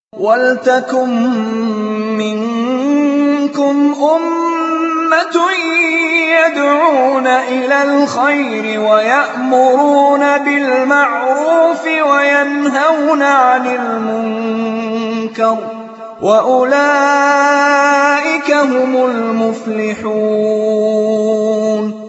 وَلْتَكُن مِّنكُمْ أُمَّةٌ يَدْعُونَ إِلَى الْخَيْرِ وَيَأْمُرُونَ بِالْمَعْرُوفِ وَيَنْهَوْنَ عَنِ الْمُنكَرِ ۚ وَأُولَٰئِكَ هُمُ الْمُفْلِحُونَ.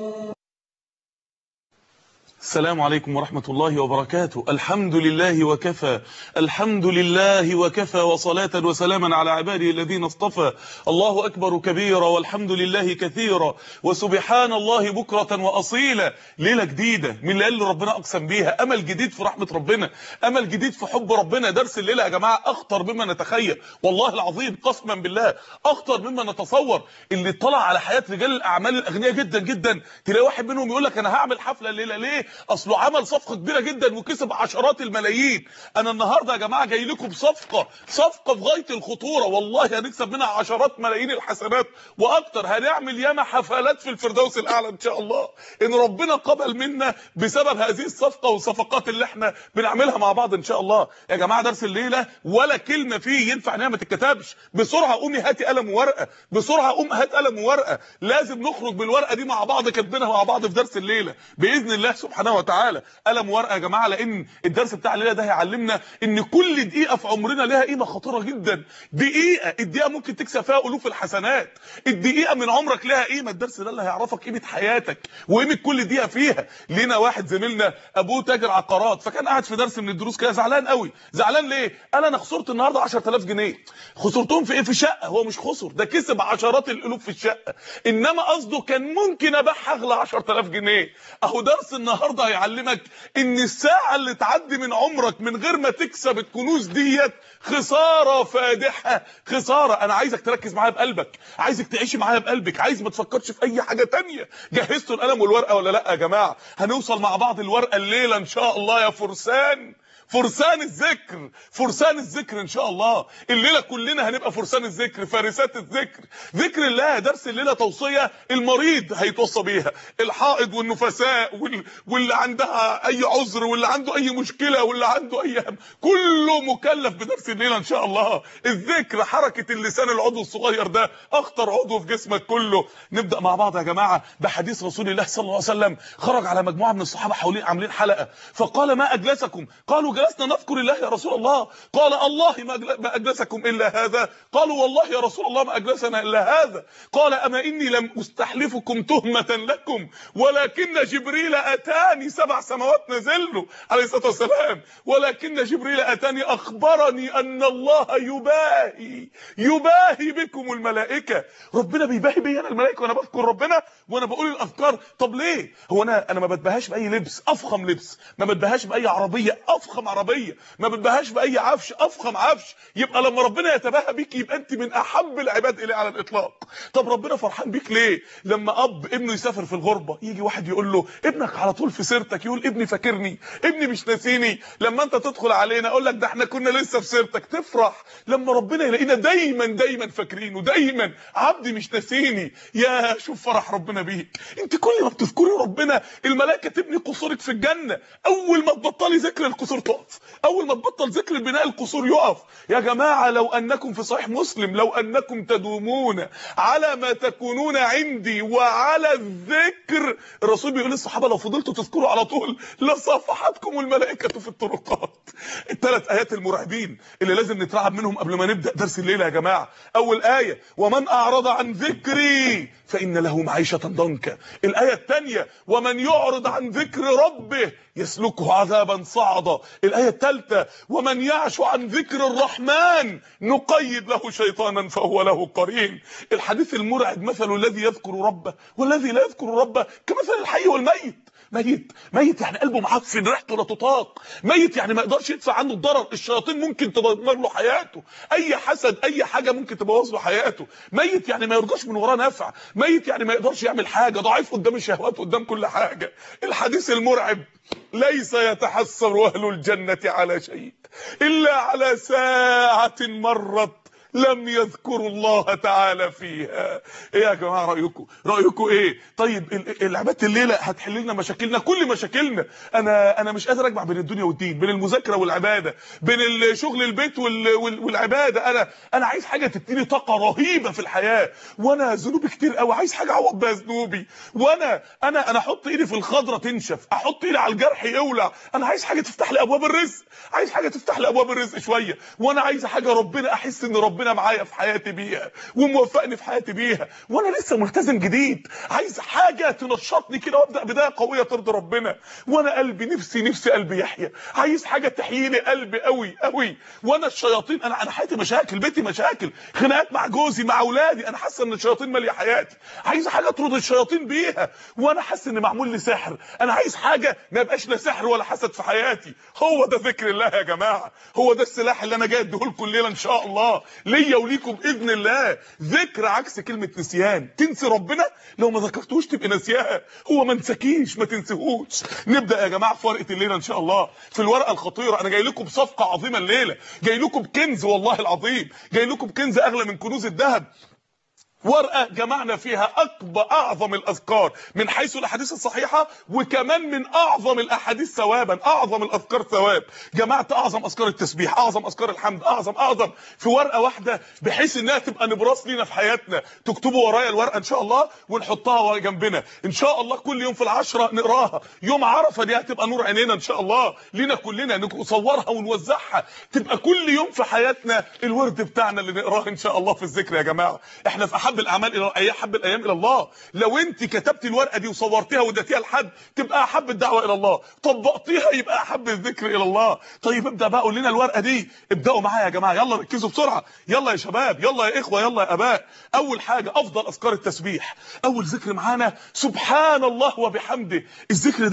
السلام عليكم ورحمة الله وبركاته. الحمد لله وكفى، الحمد لله وكفى، وصلاة وسلاما على عباده الذين اصطفى. الله أكبر كبيرا، والحمد لله كثيرا، وسبحان الله بكرة وأصيلا. ليلة جديدة من الليالي اللي ربنا أقسم بيها، أمل جديد في رحمة ربنا، أمل جديد في حب ربنا. درس الليلة يا جماعة أخطر مما نتخيل، والله العظيم قسما بالله أخطر مما نتصور. اللي اطلع على حياة رجال الأعمال الأغنياء جدا جدا، تلاقي واحد منهم يقول لك أنا هعمل حفلة الليلة. ليه؟ اصله عمل صفقه كبيره جدا وكسب عشرات الملايين. انا النهارده يا جماعه جاي لكم بصفقه في غايه الخطوره، والله هنكسب منها عشرات ملايين الحسنات واكتر. هنعمل ياما حفلات في الفردوس الاعلى ان شاء الله، ان ربنا قبل منا بسبب هذه الصفقه والصفقات اللي احنا بنعملها مع بعض ان شاء الله. يا جماعه درس الليله ولا كلمه فيه ينفع انها ما تتكتبش. بسرعه قومي هاتي قلم وورقه، بسرعه قوم هات قلم وورقه. لازم نخرج بالورقه دي مع بعض، كاتبينها مع بعض في درس الليله باذن الله سبحانه وتعالى. قلم ورقه يا جماعه، لان الدرس بتاع الليله ده هيعلمنا ان كل دقيقه في عمرنا لها قيمه خطيره جدا. الدقيقه ممكن تكسب فيها الوف الحسنات. الدقيقه من عمرك لها قيمه. الدرس ده اللي هيعرفك قيمه حياتك وقيمه كل دقيقه فيها. لينا واحد زميلنا ابوه تاجر عقارات، فكان قاعد في درس من الدروس كده زعلان قوي. زعلان ليه؟ قال انا خسرت النهارده 10000 جنيه. خسرتهم في ايه؟ في شقه. هو مش خسر، ده كسب عشرات الالوف في الشقه، انما قصده كان ممكن ابيعها اغلى 10000 جنيه. اهو درس النهارده هيعلمك ان الساعه اللي تعدي من عمرك من غير ما تكسب الكنوز ديت خساره فادحه، خساره. انا عايزك تركز معايا بقلبك، عايزك تعيشي معايا بقلبك، عايز ما تفكرش في اي حاجه تانية. جهزتوا القلم والورقه ولا لا يا جماعه؟ هنوصل مع بعض الورقه الليله ان شاء الله يا فرسان، فرسان الذكر، فرسان الذكر ان شاء الله. الليله كلنا هنبقى فرسان الذكر، فارسات الذكر، ذكر الله. درس الليله توصيه المريض هيتوصى بيها، الحائض والنفساء واللي عندها اي عذر، واللي عنده اي مشكله، واللي عنده اي هم، كله مكلف بدرس الليله ان شاء الله. الذكر، حركه اللسان، العضو الصغير ده اخطر عضو في جسمك كله. نبدا مع بعض يا جماعه بحديث رسول الله صلى الله عليه وسلم. خرج على مجموعه من الصحابه حوالين عاملين حلقه، فقال ما اجلسكم؟ قالوا جلسنا نذكر الله يا رسول الله. قال الله ما اجلسكم الا هذا؟ قالوا والله يا رسول الله ما اجلسنا الا هذا. قال اما اني لم استحلفكم تهمه لكم، ولكن جبريل اتاني 7 سماوات نزل له عليه الصلاه والسلام، ولكن جبريل اتاني اخبرني ان الله يباهي بكم الملائكه. ربنا بيباهي بي انا الملائكه وانا بذكر ربنا وانا بقول الاذكار. طب ليه؟ هو انا ما بتبهاش باي لبس افخم لبس، ما بتبهاش باي عربيه افخم عربيه، ما بتبهاش باي عفش افخم عفش. يبقى لما ربنا يتباهى بيك يبقى انت من احب العباد اليه على الاطلاق. طب ربنا فرحان بيك ليه؟ لما اب ابنه يسافر في الغربه، يجي واحد يقول له ابنك على طول في سيرتك، يقول ابني فاكرني، ابني مش ناسيني. لما انت تدخل علينا اقول لك ده احنا كنا لسه في سيرتك، تفرح. لما ربنا يلاقينا دايما فاكرينه، دايما عبدي مش ناسيني. يا شوف فرح ربنا بيك. انت كل ما بتذكري ربنا الملائكه تبني قصورك في الجنه. اول ما تبطلي ذكر القصور تقف، اول ما تبطل ذكر بناء القصور يقف. يا جماعه لو انكم في صحيح مسلم، لو انكم تدومون على ما تكونون عندي وعلى الذكر، الرسول بيقول للصحابه لو فضلتوا تذكروا على طول لصافحتكم الملائكه في الطرقات. الثلاث ايات المرعبين اللي لازم نترعب منهم قبل ما نبدا درس الليله يا جماعه. اول ايه ومن اعرض عن ذكري فان له معيشه ضنكا. الايه الثانيه ومن يعرض عن ذكر ربه يسلكه عذابا صعدا. الايه الثالثه ومن يعش عن ذكر الرحمن نقيد له شيطانا فهو له قرين. الحديث المرعب مثل الذي يذكر ربه والذي لا يذكر ربه كمثل الحي والميت. ميت يعني قلبه معفن، ريحته لا تطاق. ميت يعني ما يقدرش يدفع عنه الضرر، الشياطين ممكن تدمر له حياته، اي حسد اي حاجه ممكن تبوظ له حياته. ميت يعني ما يرجاش من وراه نفع، ميت يعني ما يقدرش يعمل حاجه، ضعيف قدام الشهوات قدام كل حاجه. الحديث المرعب ليس يتحسر اهل الجنه على شيء الا على ساعه مرت لم يذكروا الله تعالى فيها. ايه يا جماعه رايكم ايه؟ طيب العباده الليله هتحل لنا مشاكلنا، كل مشاكلنا. انا مش قادر اجمع بين الدنيا والدين، بين المذاكره والعباده، بين شغل البيت والعباده. انا عايز حاجه تديني طاقه رهيبه في الحياه، وانا ذنوبي كتير قوي، عايز حاجه اعوض بيها ذنوبي. وانا احط ايدي في الخضره تنشف، احط ايدي على الجرح يولع. انا عايز حاجه تفتح لي ابواب الرزق، عايز حاجه تفتح لي ابواب الرزق شويه. وانا عايز حاجه ربنا احس ان ربنا معايا في حياتي بيها وموفقني في حياتي بيها، وانا لسه ملتزم جديد. عايز حاجه تنشطني كده وابدا بدايه قويه ترضي ربنا. وانا قلبي نفسي قلبي يحيى، عايز حاجه تحيي لي قلبي قوي قوي. وانا الشياطين، انا حياتي مشاكل، بيتي مشاكل، خناقات مع جوزي مع اولادي، انا حاسه ان الشياطين ماليه حياتي، عايز حاجه اطرد الشياطين بيها. وانا حاسس ان معمول لي سحر، انا عايز حاجه ما يبقاش لا سحر ولا حسد في حياتي. هو ده ذكر الله يا جماعه، هو ده السلاح اللي انا جاي اديهولكم الليله ان شاء الله، ليا وليكم باذن الله. ذكر عكس كلمه نسيان. تنسي ربنا لو ما ذكرتوش تبقى ناسياه، هو ما نساكيش ما تنسيهوش. نبدا يا جماعه في ورقه الليله ان شاء الله، في الورقه الخطيره. انا جاي لكم بصفقه عظيمه الليله، جاي لكم بكنز والله العظيم، جاي لكم بكنز اغلى من كنوز الذهب. ورقه جمعنا فيها اعظم الاذكار من حيث الاحاديث الصحيحه، وكمان من اعظم الاحاديث ثوابا، اعظم الاذكار ثواب. جمعت اعظم اذكار التسبيح، اعظم اذكار الحمد، اعظم في ورقه واحده، بحيث انها تبقى نبراس لينا في حياتنا. تكتبوا ورايا الورقه ان شاء الله ونحطها جنبنا ان شاء الله، كل يوم في العشرة نقراها. يوم عرفه دي هتبقى نور عينينا ان شاء الله لينا كلنا، نصورها ونوزعها، تبقى كل يوم في حياتنا الورد بتاعنا اللي نقراه ان شاء الله في الذكر. يا جماعه احنا في احب الاعمال الى احب الايام الى الله. لو انت كتبت الورقه دي وصورتيها واديتيها لحد تبقى احب الدعوه الى الله، طبقتيها يبقى احب الذكر الى الله. طيب ابدا بقى، قول لنا الورقه دي، ابداوا معايا يا جماعه، يلا ركزوا بسرعه، يلا يا شباب، يلا يا اخوه، يلا يا اباء. اول حاجه افضل اذكار التسبيح. اول ذكر معانا سبحان الله وبحمده. الذكر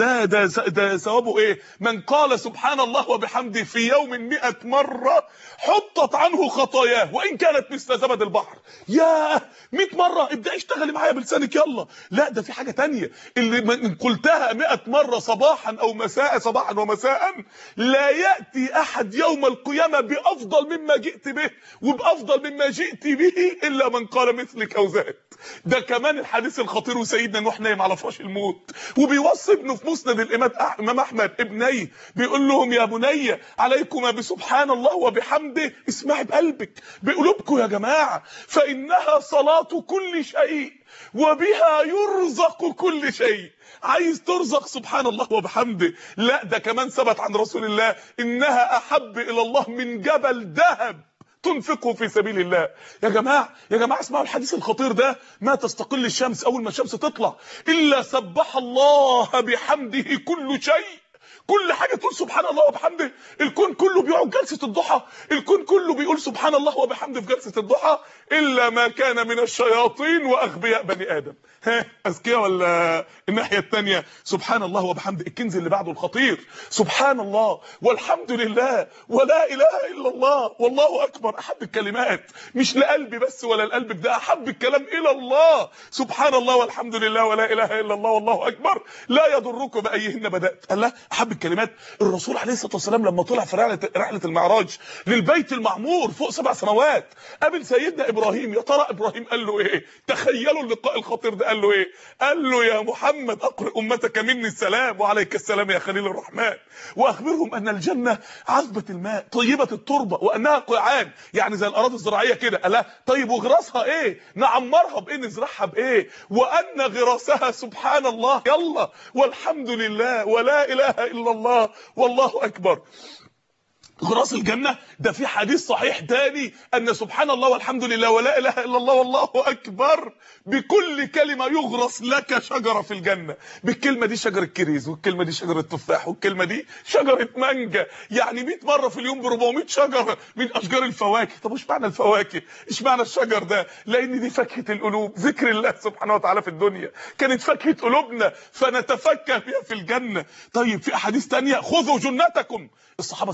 ده ثوابه ايه؟ من قال سبحان الله وبحمده في يوم 100 مره حطت عنه خطاياه وان كانت مثل زبد البحر. ياه، 100 مره. ابدا اشتغلي معايا بلسانك يلا. لا ده في حاجه تانية، اللي من قلتها 100 مره صباحا او مساء، صباحا ومساء، لا ياتي احد يوم القيامه بافضل مما جئت به وبافضل مما جئت به الا من قال مثلك او زاد. ده كمان الحديث الخطير، وسيدنا نوح نايم على فراش الموت وبيوصي ابنه في مسند الامام احمد ابنيه، بيقول لهم يا بني عليكما بسبحان الله وبحمده، اسمعي بقلبك بقلوبكم يا جماعه، فانها صلاه كل شيء وبها يرزق كل شيء. عايز ترزق سبحان الله وبحمده. لا ده كمان ثبت عن رسول الله انها احب الى الله من جبل ذهب تنفقه في سبيل الله. يا جماعه اسمعوا الحديث الخطير ده. ما تستقل الشمس، اول ما الشمس تطلع الا سبح الله بحمده كل شيء. كل حاجه تقول سبحان الله وبحمده. الكون كله بيقعد جلسه الضحى، الكون كله بيقول سبحان الله وبحمده في جلسه الضحى، الا ما كان من الشياطين واغبياء بني ادم. ها اذكياء ولا الناحيه الثانيه؟ سبحان الله وبحمده. الكنز اللي بعده الخطير، سبحان الله والحمد لله ولا اله الا الله والله اكبر. احب الكلمات مش لقلبي بس ولا لقلبك، ده احب الكلام الى الله. سبحان الله والحمد لله ولا اله الا الله والله اكبر، لا يضركم بايهن بدات. الله احب الكلمات. الرسول عليه الصلاه والسلام لما طلع في رحله المعراج للبيت المعمور فوق 7 سماوات، قابل سيدنا ابراهيم. يا ترى ابراهيم قال له ايه؟ تخيلوا اللقاء الخطير ده. قال له ايه؟ قال له يا محمد اقرئ امتك مني السلام وعليك السلام يا خليل الرحمن، واخبرهم ان الجنه عذبه الماء طيبه التربه وانها قيعان، يعني زي الاراضي الزراعيه كده. قال لها طيب وغراسها ايه؟ نعمرها بايه؟ نزرعها بايه؟ وان غراسها سبحان الله يلا والحمد لله ولا اله الا الله والله اكبر. غراس الجنه ده في حديث صحيح تاني ان سبحان الله والحمد لله ولا اله الا الله والله اكبر بكل كلمه يغرس لك شجره في الجنه. بالكلمه دي شجره كريز، والكلمه دي شجره تفاح، والكلمه دي شجره مانجا. يعني 100 مره في اليوم ب 400 شجره من اشجار الفواكه. طب وش معنى الفواكه؟ ايش معنى الشجر ده؟ لان دي فاكهه القلوب. ذكر الله سبحانه وتعالى في الدنيا كانت فاكهه قلوبنا فنتفكه بها في الجنه. طيب في احاديث ثانيه، خذوا جنتكم. الصحابه سمعوا الرسول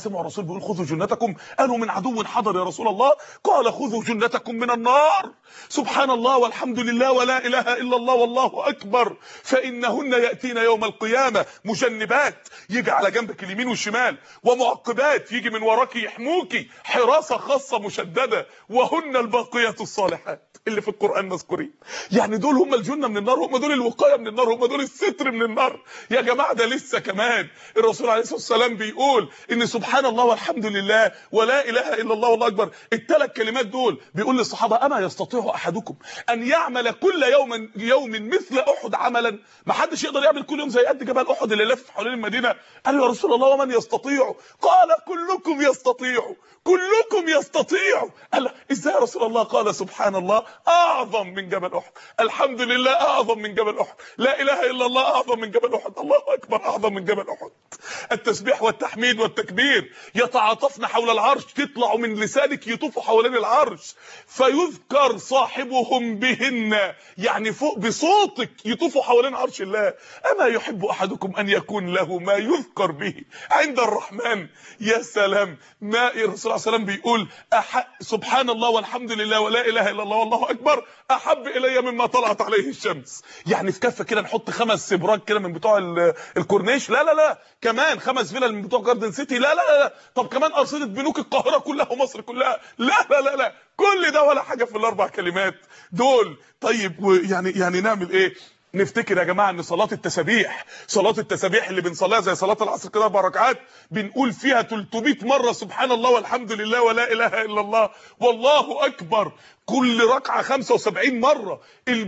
بيقول خذوا جنتكم، قالوا من عدو حضر يا رسول الله، قال خذوا جنتكم من النار. سبحان الله والحمد لله ولا اله الا الله والله اكبر، فانهن ياتين يوم القيامه مجنبات، يجي على جنبك اليمين والشمال، ومعقبات، يجي من وراك يحموكي، حراسه خاصه مشدده، وهن الباقيات الصالحات اللي في القران مذكورين. يعني دول هم الجنه من النار، هم دول الوقايه من النار، هم دول الستر من النار. يا جماعه ده لسه كمان الرسول عليه الصلاه والسلام بيقول ان سبحان الله والحمد لله ولا اله الا الله والله اكبر، الثلاث كلمات دول بيقول للصحابه اما يستطيع احدكم ان يعمل كل يوم مثل احد عملا؟ ما حدش يقدر يعمل كل يوم زي قد جبل احد اللي لف حوالين المدينه. قال له يا رسول الله ومن يستطيع؟ قال كلكم يستطيع، كلكم يستطيع. قال ازاي يا رسول الله؟ قال سبحان الله اعظم من جبل احد، الحمد لله اعظم من جبل احد، لا اله الا الله اعظم من جبل احد، الله اكبر اعظم من جبل احد. التسبيح والتحميد والتكبير يتعاطفن حول العرش، تطلع من لسانك يطوفوا حوالين العرش، فيذكر صاحبهم بهن، يعني فوق بصوتك يطوفوا حوالين عرش الله. اما يحب احدكم ان يكون له ما يذكر به عند الرحمن؟ يا سلام. ما الرسول عليه السلام بيقول سبحان الله والحمد لله ولا اله الا الله والله اكبر احب الي مما طلعت عليه الشمس. يعني في كفه كده نحط 5 سبراج كده من بتوع الكورنيش، لا لا لا، كمان 5 فيلل من بتوع جاردن سيتي، لا لا لا، طب كمان ارصده بنوك القاهره كلها ومصر كلها، لا لا لا لا، كل ده ولا حاجه في الاربع كلمات دول. طيب يعني نعمل ايه؟ نفتكر يا جماعه ان صلاه التسابيح اللي بنصليها زي صلاه العصر كده 4 ركعات، بنقول فيها 300 مره سبحان الله والحمد لله ولا اله الا الله والله اكبر، كل ركعه 75 مره،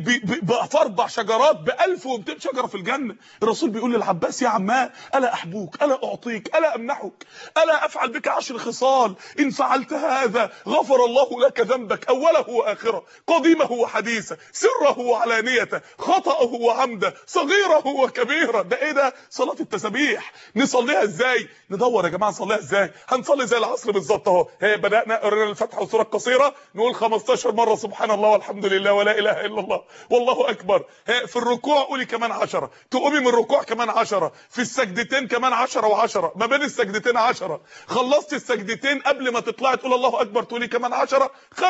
في 4 شجرات ب 1200 شجره في الجنه. الرسول بيقول للعباس يا عماه الا احبوك، الا اعطيك، الا امنحك، الا افعل بك 10 خصال ان فعلت هذا غفر الله لك ذنبك اوله واخره، قديمه وحديثه، سره وعلانيته، خطأه وعمده، صغيره وكبيره. ده ايه ده؟ صلاه التسابيح. نصليها ازاي؟ ندور يا جماعه نصليها ازاي. هنصلي زي العصر بالظبط اهو، بدانا قرينا الفاتحه والسوره القصيره، نقول 15 مره سبحان الله والحمد لله ولا اله الا الله والله اكبر. في الركوع قولي كمان 10، تقومي من الركوع كمان 10، في السجدتين كمان 10 و10، ما بين السجدتين 10، خلصت السجدتين قبل ما تطلعي تقول الله اكبر تقولي كمان 10،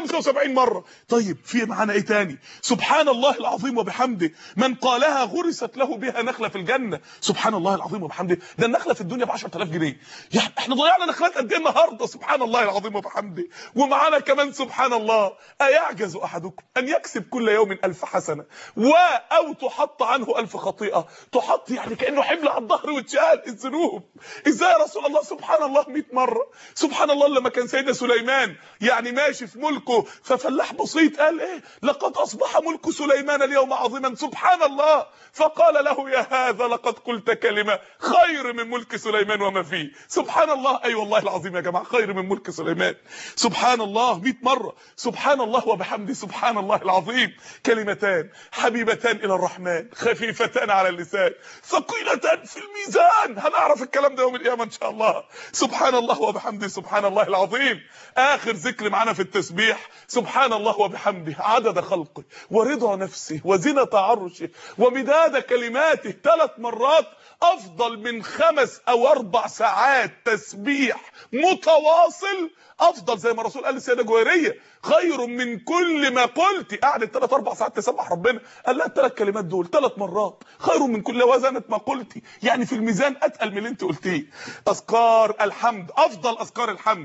75 مره. طيب في معانا ايه تاني؟ سبحان الله العظيم وبحمده من قالها غرست له بها نخله في الجنه. سبحان الله العظيم وبحمده، ده النخله في الدنيا ب 10000 جنيه، يعني احنا ضيعنا نخلات قد ايه النهارده؟ سبحان الله العظيم وبحمده. ومعانا كمان سبحان الله ايعجز احدكم ان يكسب كل يوم 1000 حسنه او تحط عنه 1000 خطيئه؟ تحط يعني كانه حمل على الظهر واتشال الذنوب. ازاي يا رسول الله؟ سبحان الله 100 مره. سبحان الله لما كان سيدنا سليمان يعني ماشي في ملكه، ففلاح بسيط قال ايه؟ لقد اصبح ملك سليمان اليوم عظيما، سبحان الله، فقال له يا هذا لقد قلت كلمه خير من ملك سليمان وما فيه. سبحان الله، اي والله العظيم يا جماعه خير من ملك سليمان. سبحان الله 100 مره. سبحان الله وبحمده سبحان الله العظيم. كلمتان حبيبتان الى الرحمن خفيفتان على اللسان ثقيلتان في الميزان. هنعرف الكلام ده يوم القيامه ان شاء الله. سبحان الله وبحمده سبحان الله العظيم. اخر ذكر معانا في التسبيح سبحان الله وبحمده عدد خلقه ورضا نفسه وزنة عرشه ومداد كلماته 3 مرات، افضل من 5 أو 4 ساعات تسبيح متواصل. افضل زي ما الرسول قال للسيده جويريه خير من كل ما قلت، قعدت 3 4 ساعات تسبح ربنا، قال لها ال3 كلمات دول 3 مرات خير من كل وزنة ما قلتي، يعني في الميزان اتقل من اللي انت قلتيه. اذكار الحمد، افضل اذكار الحمد.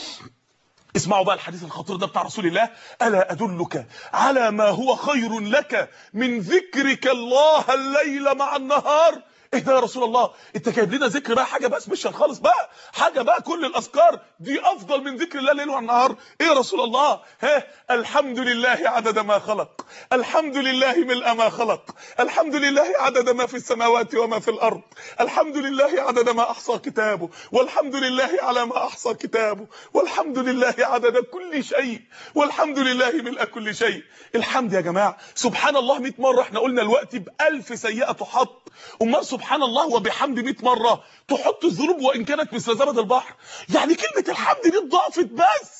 اسمعوا بقى الحديث الخطير ده بتاع رسول الله، الا ادلك على ما هو خير لك من ذكرك الله الليل مع النهار؟ ايه ده يا رسول الله؟ انت جايب لنا ذكر بقى حاجه بس مش خالص بقى، حاجه بقى كل الاذكار دي افضل من ذكر الله الليل والنهار. ايه يا رسول الله؟ الحمد لله عدد ما خلق، الحمد لله ملء ما خلق، الحمد لله عدد ما في السماوات وما في الارض، الحمد لله عدد ما احصى كتابه، والحمد لله على ما احصى كتابه، والحمد لله عدد كل شيء، والحمد لله ملء كل شيء. الحمد يا جماعه سبحان الله 100 مره، احنا قلنا الوقت ب1000 سيئه تحط، امال سبحان الله وبحمد 100 مره تحط الذنوب وان كانت مثل زبد البحر. يعني كلمه الحمد دي اتضافت بس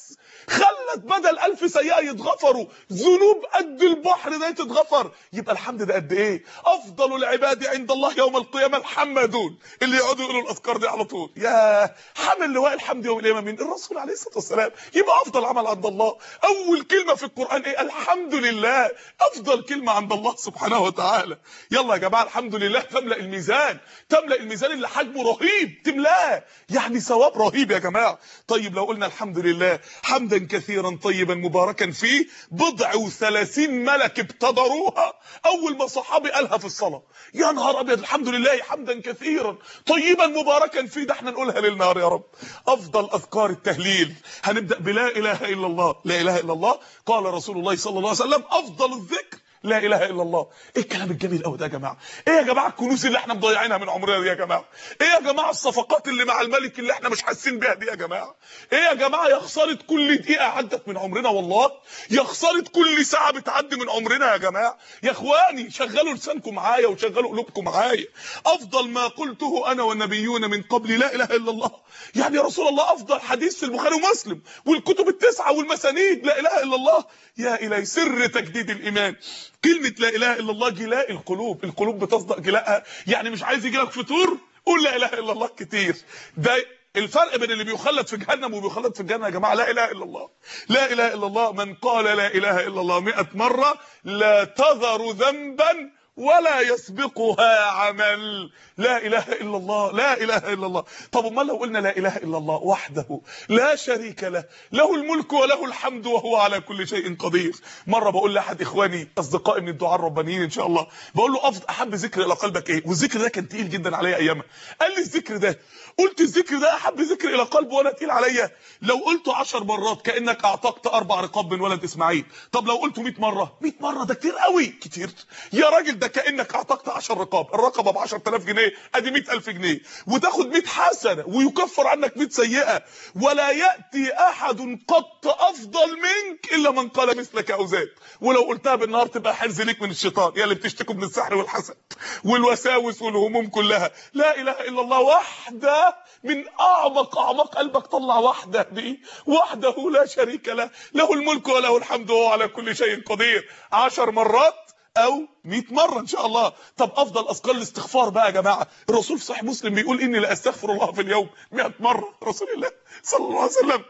خلت بدل 1000 سيئة يتغفروا ذنوب قد البحر ده تتغفر. يبقى الحمد ده قد ايه؟ افضل العباد عند الله يوم القيامة الحمدون، اللي يقعدوا يقولوا الاذكار دي على طول. يا حمل لواء الحمد يوم القيامة مين؟ الرسول عليه الصلاة والسلام. يبقى افضل عمل عند الله اول كلمة في القرآن ايه؟ الحمد لله. افضل كلمة عند الله سبحانه وتعالى. يلا يا جماعة الحمد لله تملأ الميزان، تملأ الميزان اللي حجمه رهيب تملاه، يعني ثواب رهيب يا جماعة. طيب لو قلنا الحمد لله حمدا كثيرا طيبا مباركا فيه، بضع و30 ملك ابتدروها اول ما صحابي قالها في الصلاة. يا نهار ابيض، الحمد لله حمدا كثيرا طيبا مباركا فيه، ده احنا نقولها ليل نهار يا رب. افضل اذكار التهليل هنبدأ بلا اله الا الله. لا اله الا الله قال رسول الله صلى الله عليه وسلم افضل الذكر لا اله الا الله. ايه الكلام الجميل قوي ده يا جماعه؟ ايه يا جماعه الكنوز اللي احنا مضيعينها من عمرنا دي يا جماعه؟ ايه يا جماعه الصفقات اللي مع الملك اللي احنا مش حاسين بيها دي يا جماعه؟ ايه يا جماعه يا خساره كل دقيقه عدت من عمرنا، والله يا خساره كل ساعه بتعدي من عمرنا يا جماعه. يا اخواني شغلوا لسانكم معايا وشغلوا قلوبكم معايا. افضل ما قلته انا والنبيون من قبل لا اله الا الله. يعني يا رسول الله افضل حديث في البخاري ومسلم والكتب التسعه والمسانيد لا اله الا الله. يا الهي سر تجديد الايمان. كلمة لا اله الا الله جلاء القلوب، القلوب بتصدق جلاءها. يعني مش عايز يجيلك فطور قول لا اله الا الله كتير. ده الفرق بين اللي بيخلد في جهنم وبيخلد في الجنة يا جماعة. لا اله الا الله، لا اله الا الله. من قال لا اله الا الله 100 مرة لا تذر ذنبا ولا يسبقها عمل. لا اله الا الله، لا اله الا الله. طب امال لو قلنا لا اله الا الله وحده لا شريك له، له الملك وله الحمد وهو على كل شيء قدير. مره بقول لاحد اخواني اصدقائي من الدعاء الربانيين ان شاء الله، بقول له احب ذكر الى قلبك ايه؟ والذكر ده كان تقيل جدا عليا ايامها. قال لي الذكر ده، قلت الذكر ده احب ذكر الى قلبه وانا تقيل عليا. لو قلته 10 مرات كانك اعتقت 4 رقاب من ولد اسماعيل. طب لو قلته 100 مره، 100 مره ده كتير قوي. كتير يا راجل، ده كانك اعتقت 10 رقاب، الرقبه ب 10000 جنيه ادي 100000 جنيه، وتاخد 100 حسنه ويكفر عنك 100 سيئه. ولا ياتي احد قط افضل منك الا من قال مثلك او زاد. ولو قلتها بالنهار تبقى حرز ليك من الشيطان، يا اللي بتشتكوا من السحر والحسد والوساوس والهموم كلها. لا اله الا الله وحده من اعمق قلبك، طلع وحده دي، وحده لا شريك له، له الملك وله الحمد وهو على كل شيء قدير. 10 مرات او 100 مرة ان شاء الله. طب افضل اذكار الاستغفار بقى يا جماعة. الرسول في صحيح مسلم بيقول اني لا استغفر الله في اليوم 100 مرة. رسول الله صلى الله عليه وسلم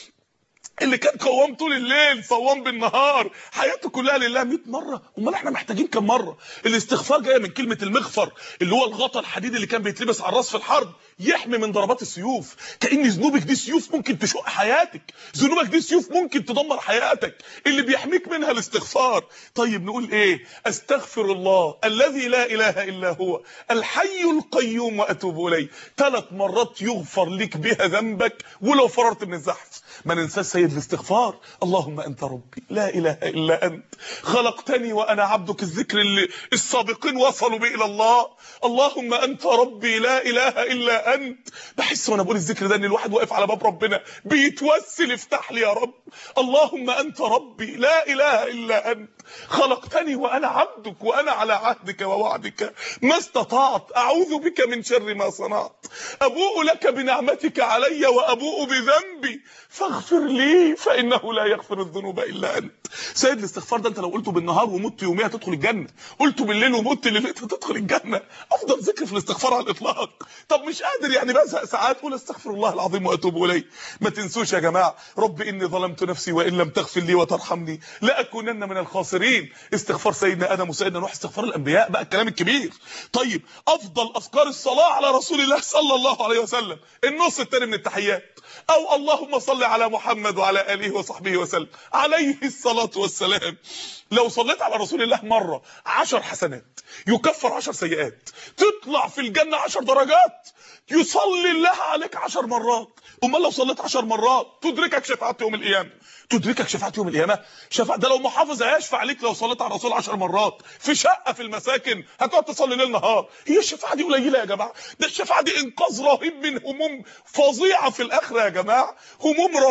اللي كان قوام طول الليل صوام بالنهار، حياته كلها لله 100 مره. امال احنا محتاجين كم مره؟ الاستغفار جايه من كلمه المغفر، اللي هو الغطا الحديد اللي كان بيتلبس على الراس في الحرب يحمي من ضربات السيوف. كأن ذنوبك دي سيوف ممكن تشق حياتك، ذنوبك دي سيوف ممكن تدمر حياتك، اللي بيحميك منها الاستغفار. طيب نقول ايه؟ استغفر الله الذي لا اله الا هو الحي القيوم واتوب اليه. 3 مرات يغفر لك بها ذنبك ولو فررت من الزحف. ما ننساش سيد الاستغفار، اللهم انت ربي لا اله الا انت خلقتني وانا عبدك. الذكر اللي السابقين وصلوا به الى الله. اللهم انت ربي لا اله الا انت. بحس وانا بقول الذكر ده ان الواحد واقف على باب ربنا بيتوسل افتح لي يا رب. اللهم انت ربي لا اله الا انت خلقتني وانا عبدك وانا على عهدك ووعدك ما استطعت، اعوذ بك من شر ما صنعت، ابوء لك بنعمتك علي وابوء بذنبي فاغفر لي فانه لا يغفر الذنوب الا انت. سيد الاستغفار ده انت لو قلته بالنهار ومت يوميها تدخل الجنه، قلته بالليل ومت ليلتها تدخل الجنه. افضل ذكر في الاستغفار على الاطلاق. طب مش قادر يعني بزهق ساعات قول استغفر الله العظيم واتوب اليه. ما تنسوش يا جماعه رب اني ظلمت نفسي وان لم تغفر لي وترحمني لاكونن من الخاسرين. استغفار سيدنا ادم وسيدنا نوح، استغفار الانبياء بقى الكلام الكبير. طيب افضل اذكار الصلاه على رسول الله صلى الله عليه وسلم، النص الثاني من التحيات، او اللهم صل على محمد وعلى اله وصحبه وسلم عليه الصلاه والسلام. لو صليت على رسول الله مره 10 حسنات يكفر 10 سيئات، تطلع في الجنه 10 درجات، يصلي الله عليك 10 مرات. امال لو صليت 10 مرات تدركك شفاعه يوم القيامه، تدركك شفاعه يوم القيامه. شفاعه ده لو محافظ هيشفع عليك لو صليت على الرسول 10 مرات في شقه في المساكن هتقعد تصلي ليل نهار. هي الشفاعه دي قليله يا جماعه؟ ده الشفاعه دي انقاذ رهيب من هموم فظيعه في الاخره يا جماعه، هموم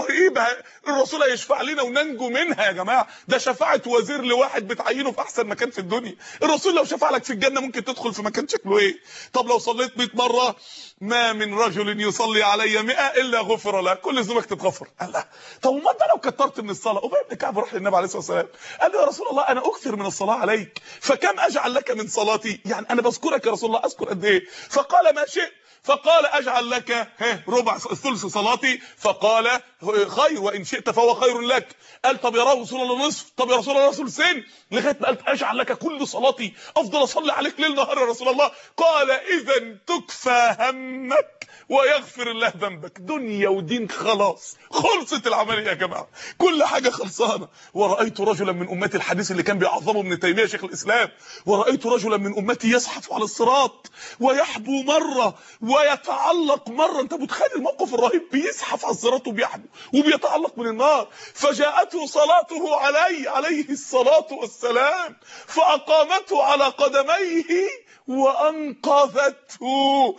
رهيبه الرسول هيشفع لنا وننجو منها يا جماعه. ده شفاعه وزير لواحد بتعينه في احسن مكان في الدنيا. الرسول لو شفع لك في الجنه ممكن تدخل في مكان شكله ايه؟ طب لو صليت 100 مره ما من رجل يصلي علي 100 الا غفر له، كل ذنوبك تتغفر. الله، طب ما انت لو كترت من الصلاه. ابي بن كعب راح للنبي عليه الصلاه والسلام قال له يا رسول الله انا اكثر من الصلاه عليك، فكم اجعل لك من صلاتي؟ يعني انا بذكرك يا رسول الله اذكر قد ايه؟ فقال ما شئت. فقال اجعل لك ربع ثلث صلاتي، فقال خير وان شئت فهو خير لك. قال طب يا رسول الله نصف، طب يا رسول الله ثلثين، لغايه ما قالت اجعل لك كل صلاتي، افضل اصلي عليك ليل نهار يا رسول الله. قال اذا تكفى همك ويغفر الله ذنبك. دنيا ودين خلاص، خلصت العمليه يا جماعه، كل حاجه خلصانه. ورايت رجلا من امتي، الحديث اللي كان بيعظمه ابن تيميه شيخ الاسلام، ورايت رجلا من امتي يزحف على الصراط ويحبو مره ويتعلق مره. انت متخيل الموقف الرهيب؟ بيزحف على الصراط وبيحبو وبيتعلق من النار. فجاءته صلاته عليه الصلاه والسلام فاقامته على قدميه وانقذته.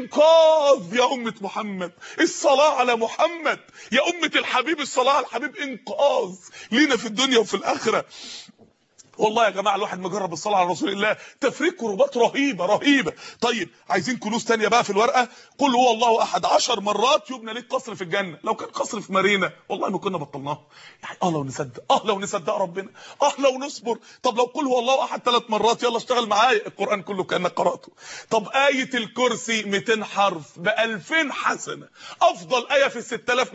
انقاذ يا امه محمد، الصلاه على محمد يا امه الحبيب، الصلاه على الحبيب انقاذ لينا في الدنيا وفي الاخره. والله يا جماعه الواحد مجرب الصلاه على رسول الله تفريق كربات رهيبه رهيبه. طيب عايزين كنوز ثانيه بقى في الورقه. قل هو الله احد 10 مرات يبنى ليك قصر في الجنه. لو كان قصر في مارينا والله ما كنا بطلناه. يعني لو نصدق، لو نصدق ربنا، لو نصبر. طب لو قل هو الله احد 3 مرات يلا اشتغل معايا، القران كله كانك قراته. طب ايه الكرسي 200 حرف ب2000 حسنه، افضل ايه في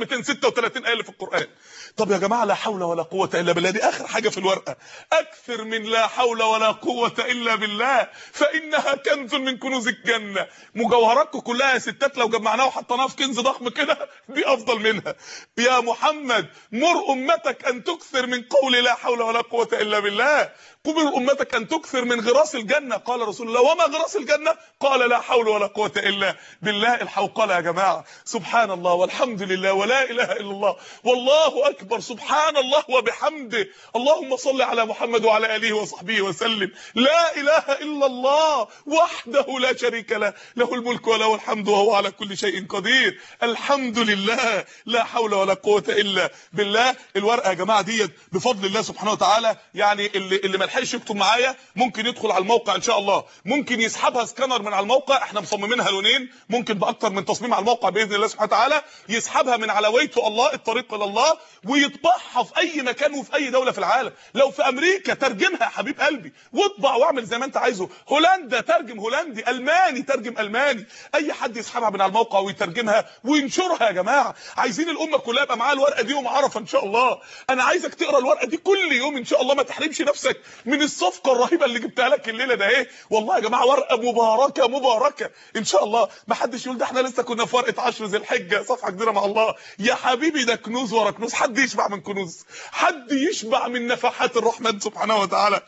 6236 ايه اللي في القران. طب يا جماعه لا حول ولا قوه الا بالله، دي اخر حاجه في الورقه. اكثر من لا حول ولا قوه الا بالله فانها كنز من كنوز الجنه. مجوهراتكم كلها يا ستات لو جمعناها وحطيناها في كنز ضخم كده دي افضل منها. يا محمد مر امتك ان تكثر من قول لا حول ولا قوه الا بالله. قبل امتك ان تكثر من غراس الجنه. قال رسول الله وما غراس الجنه؟ قال لا حول ولا قوه الا بالله. الحوقله يا جماعه، سبحان الله والحمد لله ولا اله الا الله والله اكبر، سبحان الله وبحمده، اللهم صل على محمد وعلى اله وصحبه وسلم. لا اله الا الله وحده لا شريك له، له الملك وله الحمد وهو على كل شيء قدير. الحمد لله، لا حول ولا قوه الا بالله. الورقه يا جماعه ديت بفضل الله سبحانه وتعالى، يعني اللي ما لحقش يكتب معايا ممكن يدخل على الموقع ان شاء الله، ممكن يسحبها سكانر من على الموقع. احنا مصممينها لونين، ممكن باكتر من تصميم على الموقع باذن الله سبحانه وتعالى. يسحبها من على ويت الله، الطريق الى الله، ويطبعها في اي مكان وفي اي دوله في العالم. لو في امريكا ترجمها يا حبيب قلبي واطبع واعمل زي ما انت عايزه. هولندا ترجم هولندي، الماني ترجم الماني. اي حد يسحبها من على الموقع ويترجمها وينشرها يا جماعه. عايزين الامه كلها يبقى معاها الورقه دي يوم عرفه ان شاء الله. انا عايزك تقرا الورقه دي كل يوم ان شاء الله، ما تحرمش نفسك من الصفقه الرهيبه اللي جبتها لك الليله ده. ايه والله يا جماعه ورقه مباركه مباركه ان شاء الله. ما حدش يقول ده احنا لسه كنا في ورقه 10 ذي الحجه صفحه كبيره مع الله. يا حبيبي ده كنوز ورا كنوز. حد يشبع من كنوز؟ حد يشبع من نفحات الرحمن سبحانه وتعالى؟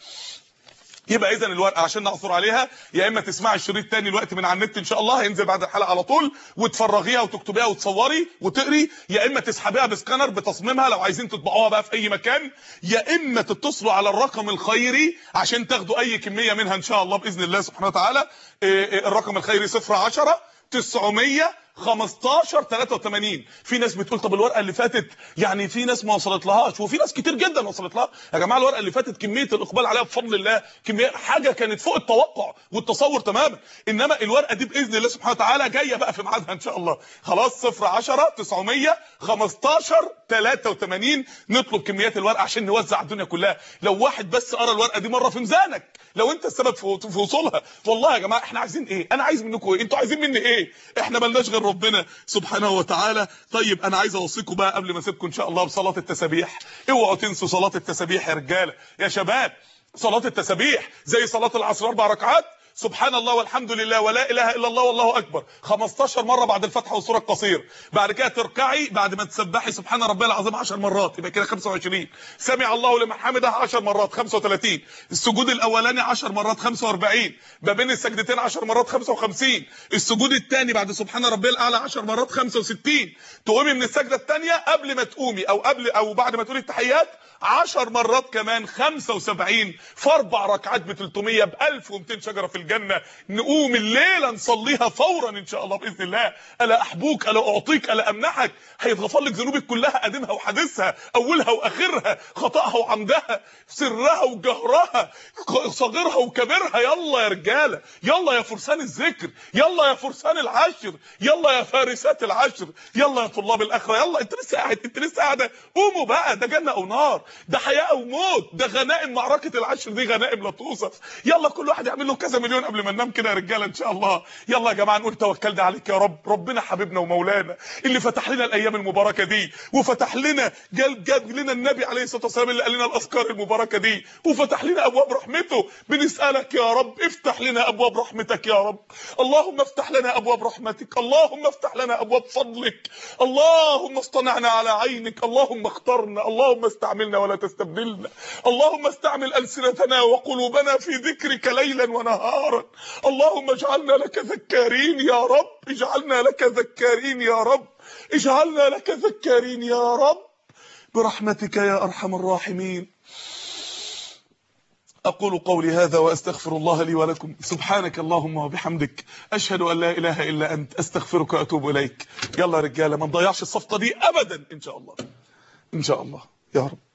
يبقى اذا الورقه عشان نعثر عليها يا اما تسمعي الشريط تاني الوقت من على النت ان شاء الله، هينزل بعد الحلقه على طول، وتفرغيها وتكتبيها وتصوري وتقري، يا اما تسحبيها بسكانر بتصميمها لو عايزين تطبعوها بقى في اي مكان، يا اما تتصلوا على الرقم الخيري عشان تاخدوا اي كميه منها ان شاء الله باذن الله سبحانه وتعالى. الرقم الخيري 010 900 15 83. في ناس بتقول طب الورقه اللي فاتت يعني في ناس ما وصلت لهاش، وفي ناس كتير جدا وصلت لها. يا جماعه الورقه اللي فاتت كميه الاقبال عليها بفضل الله كميه حاجه كانت فوق التوقع والتصور تماما. انما الورقه دي باذن الله سبحانه وتعالى جايه بقى في ميعادها ان شاء الله. خلاص 010 900 15 83 نطلب كميات الورقه عشان نوزع الدنيا كلها. لو واحد بس قرا الورقه دي مره في ميزانك، لو انت السبب في وصولها. والله يا جماعه احنا عايزين ايه؟ انا عايز منكم ايه؟ انتوا عايزين مني ايه؟ احنا مالناش غير ربنا سبحانه وتعالى. طيب انا عايز اوصيكم بقى قبل ما اسيبكم ان شاء الله بصلاه التسابيح. اوعوا تنسوا صلاه التسابيح يا رجاله يا شباب. صلاه التسابيح زي صلاه العصر 4 ركعات، سبحان الله والحمد لله ولا اله الا الله والله اكبر 15 مره بعد الفاتحه والسوره القصير. بعد كده تركعي بعد ما تسبحي سبحان ربي العظيم 10 مرات، يبقى كده 25. سمع الله لمن حمده 10 مرات 35. السجود الاولاني 10 مرات 45. ما بين السجدتين 10 مرات 55. السجود الثاني بعد سبحان ربي الاعلى 10 مرات 65. تقومي من السجده الثانيه قبل ما تقومي او بعد ما تقولي التحيات 10 مرات كمان 75 في 4 ركعات ب 300 ب 1200 شجره في الجنة نقوم الليلة نصليها فورا ان شاء الله باذن الله. الا احبوك، الا اعطيك، الا امنحك. هيتغفر لك ذنوبك كلها، قديمها وحديثها، اولها واخرها، خطأها وعمدها، سرها وجهرها، صغيرها وكبيرها. يلا يا رجاله، يلا يا فرسان الذكر، يلا يا فرسان العشر، يلا يا فارسات العشر، يلا يا طلاب الاخره. يلا انت لسه قاعد، انت لسه قاعده، قوموا بقى. ده جنه او نار، ده حياه او موت، ده غنائم معركه العشر دي غنائم لا توصف. يلا كل واحد يعمل له كذا مليون قبل ما ننام كده يا رجاله ان شاء الله. يلا يا جماعه نقول توكلنا عليك يا رب. ربنا حبيبنا ومولانا اللي فتح لنا الايام المباركه دي، وفتح لنا جاب لنا النبي عليه الصلاه والسلام اللي قال لنا الاذكار المباركه دي، وفتح لنا ابواب رحمته. بنسالك يا رب افتح لنا ابواب رحمتك يا رب. اللهم افتح لنا ابواب رحمتك، اللهم افتح لنا ابواب فضلك، اللهم اصطنعنا على عينك، اللهم اخترنا، اللهم استعملنا ولا تستبدلنا، اللهم استعمل السنتنا وقلوبنا في ذكرك ليلا ونهارا. اللهم اجعلنا لك ذكارين يا رب، اجعلنا لك ذكارين يا رب، اجعلنا لك ذكارين يا رب برحمتك يا ارحم الراحمين. أقول قولي هذا وأستغفر الله لي ولكم. سبحانك اللهم وبحمدك، أشهد أن لا إله إلا أنت، أستغفرك وأتوب إليك. يلا يا رجالة ما نضيعش الصفقة دي أبدا إن شاء الله، إن شاء الله يا رب.